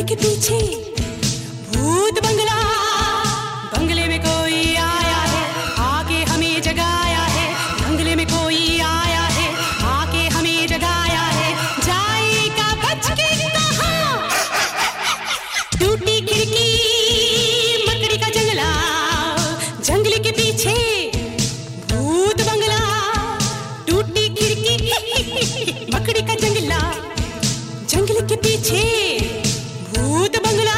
के पीछे भूत बंगला, बंगले में कोई आया है आके हमें जगाया है, बंगले में कोई आया है आके हमें जगाया है, जाएगा बच के कहाँ? टूटी खिड़की मकड़ी का जंगला, जंगले के पीछे भूत बंगला, टूटी खिड़की मकड़ी का जंगला, जंगल के पीछे भूत बंगला।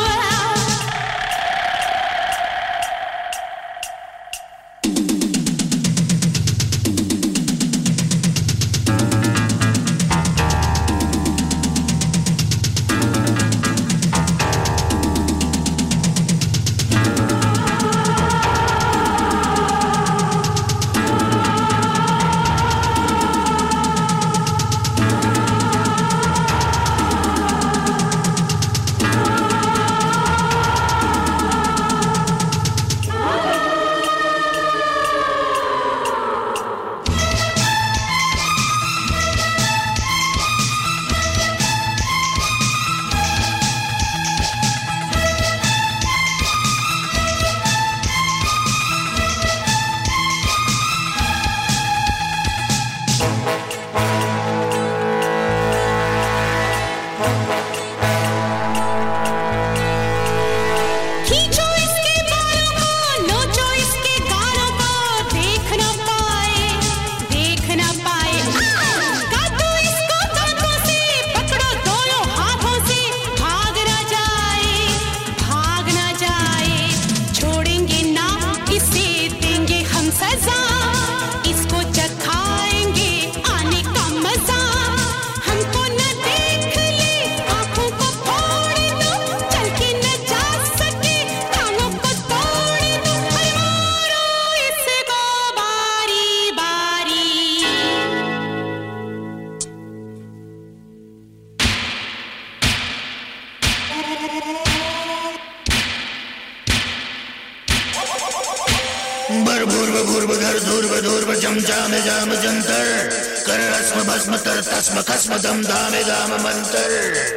दम दामे दाम मंतर।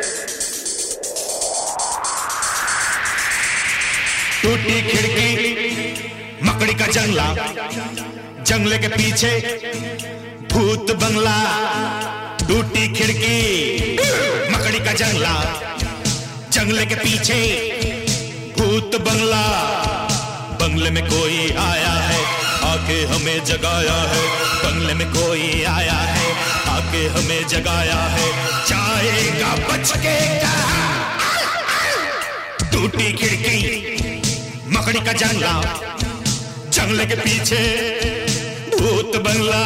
टूटी खिड़की मकड़ी का जंगला, जंगले के पीछे भूत बंगला, टूटी खिड़की मकड़ी का जंगला, जंगले के पीछे भूत बंगला, बंगले में कोई आया है आके हमें जगाया है, बंगले में कोई आया है आके हमें जगाया है, जाएगा बच के कहाँ? टूटी खिड़की मकड़ी का जंगला, जंगले के पीछे भूत बंगला।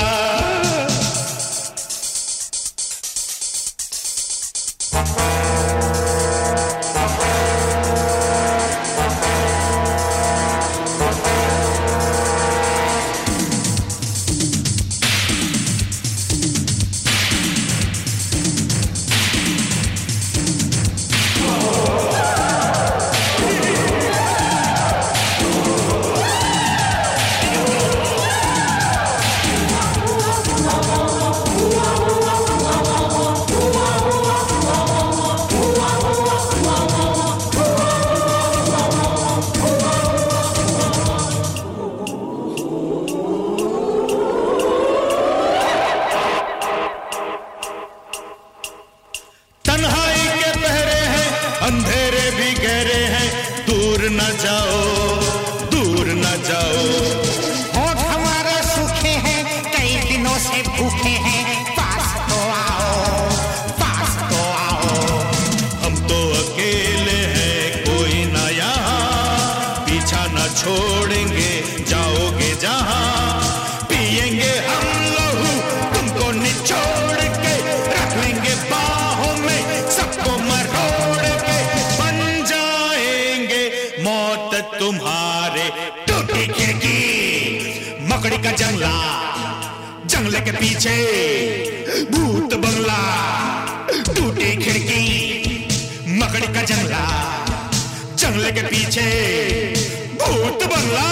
अंधेरे भी गहरे हैं, दूर न जाओ, दूर न जाओ। होठ हमारे सूखे हैं, कई दिनों से भूखे हैं, पास तो आओ, पास तो आओ। हम तो अकेले हैं, कोई ना यहाँ, पीछा न छोड़ेंगे, जाओगे जहाँ, पिएंगे हम लहू तुमको निचोड़ के, रख लेंगे बाहों में सबको मरोड़ के, बन जाएंगे मौत तुम्हारे। टूटी खिड़की मकड़ी का जंगला, जंगले के पीछे भूत बंगला। टूटी खिड़की मकड़ी का जंगला, जंगले के पीछे भूत बंगला।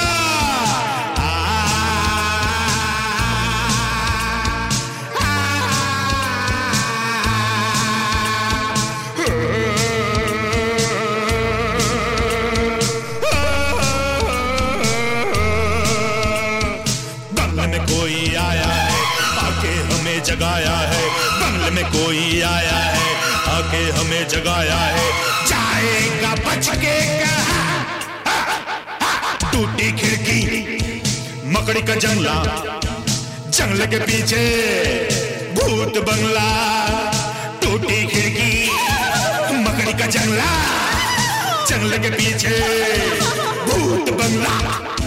बंगले में कोई आया है, आके हमें जगाया है। बंगले में कोई आया है, आके हमें जगाया है। जाएगा बच के कहाँ? टूटी खिड़की, मकड़ी का जंगला, जंगले के पीछे भूत बंगला। टूटी खिड़की, मकड़ी का जंगला, जंगले के पीछे भूत बंगला।